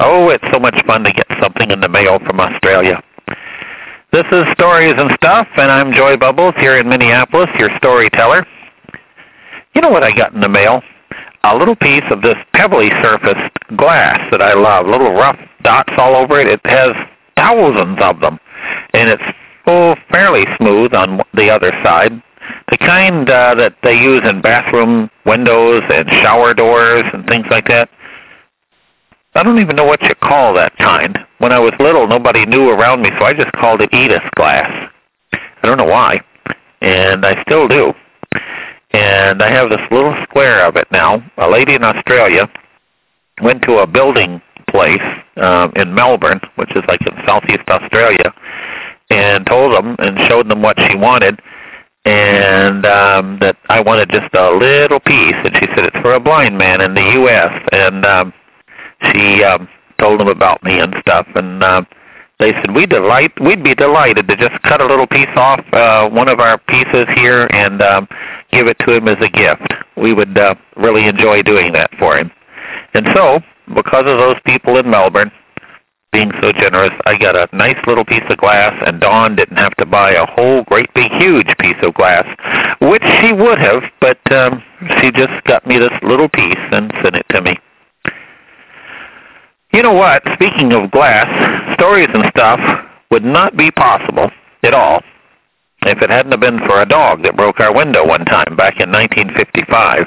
Oh, it's so much fun to get something in the mail from Australia. This is Stories and Stuff, and I'm Joy Bubbles here in Minneapolis, your storyteller. You know what I got in the mail? A little piece of this pebbly surfaced glass that I love, little rough dots all over it. It has thousands of them, and it's fairly smooth on the other side. The kind that they use in bathroom windows and shower doors and things like that. I don't even know what you call that kind. When I was little, nobody knew around me, so I just called it Edith glass. I don't know why, and I still do. And I have this little square of it now. A lady in Australia went to a building place in Melbourne, which is like in southeast Australia, and told them and showed them what she wanted, and that I wanted just a little piece. And she said it's for a blind man in the U.S., and she told them about me and stuff, and they said we'd be delighted to just cut a little piece off one of our pieces here and give it to him as a gift. We would really enjoy doing that for him. And so, because of those people in Melbourne being so generous, I got a nice little piece of glass, and Dawn didn't have to buy a whole great big huge piece of glass, which she would have, but she just got me this little piece and sent it to me. You know what? Speaking of glass, Stories and Stuff would not be possible at all if it hadn't have been for a dog that broke our window one time back in 1955.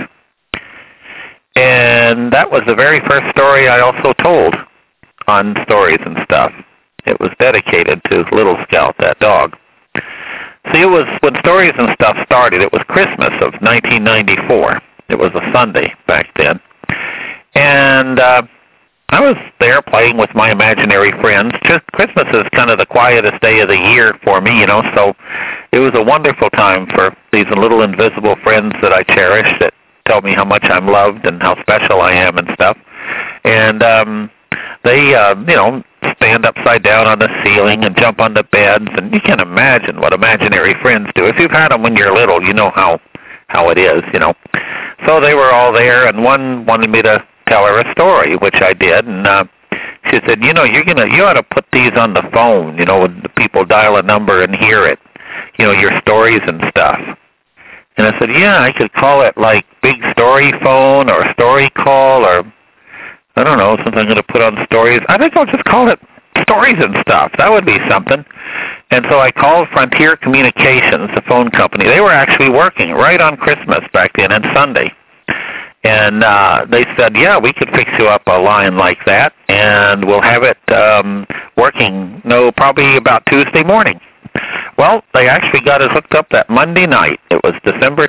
And that was the very first story I also told on Stories and Stuff. It was dedicated to Little Scout, that dog. See, it was when Stories and Stuff started, it was Christmas of 1994. It was a Sunday back then. And I was there playing with my imaginary friends. Just Christmas is kind of the quietest day of the year for me, you know, so it was a wonderful time for these little invisible friends that I cherish that tell me how much I'm loved and how special I am and stuff. And they, stand upside down on the ceiling and jump on the beds, and you can imagine what imaginary friends do. If you've had them when you're little, you know how it is, you know. So they were all there, and one wanted me to tell her a story, which I did, and she said, you ought to put these on the phone, when the people dial a number and hear it, your stories and stuff. And I said, yeah, I could call it like Big Story Phone or Story Call, or I don't know, something I'm going to put on stories. I think I'll just call it Stories and Stuff. That would be something. And so I called Frontier Communications, the phone company. They were actually working right on Christmas back then and Sunday. And they said, yeah, we could fix you up a line like that, and we'll have it working, probably about Tuesday morning. Well, they actually got us hooked up that Monday night. It was December